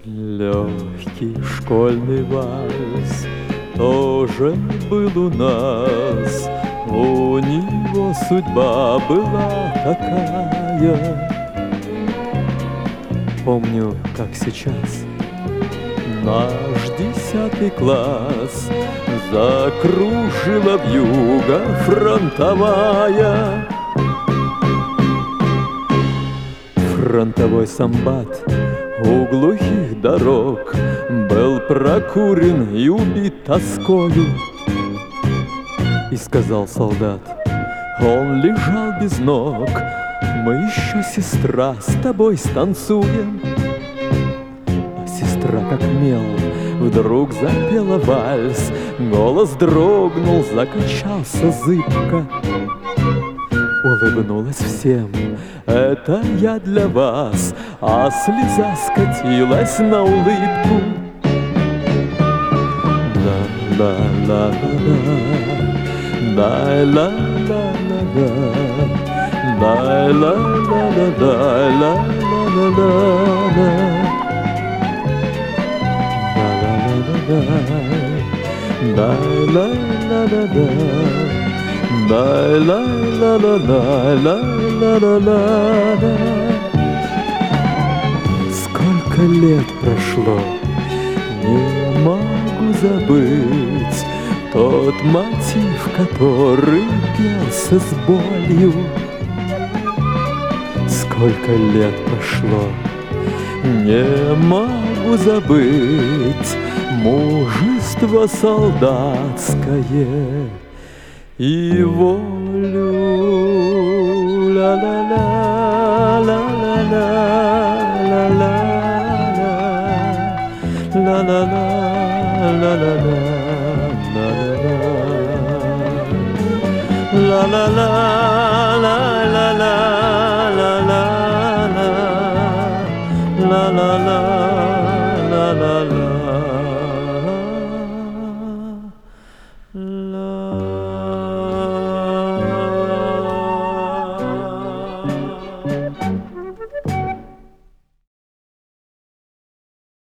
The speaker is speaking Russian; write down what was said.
Легкий школьный вальс тоже был у нас. У него судьба была такая. Помню, как сейчас, наш 10 класс закружила вьюга фронтовая. Фронтовой самбат у глухих дорог был прокурен и убит тоскою. И сказал солдат, он лежал без ног: мы еще, сестра, с тобой станцуем. А сестра, как мел, вдруг запела вальс. Голос дрогнул, закачался зыбко. Улыбнулась всем: это я для вас. А слеза скатилась на улыбку. Сколько лет прошло, не могу забыть тот мотив, который пелся с болью. Сколько лет прошло, не могу забыть мужество солдатское и волю. Ла-ла-ла, ла-ла-ла, ла-ла-ла, ла-ла-ла, ла-ла-ла, ла-ла-ла, ла-ла-ла.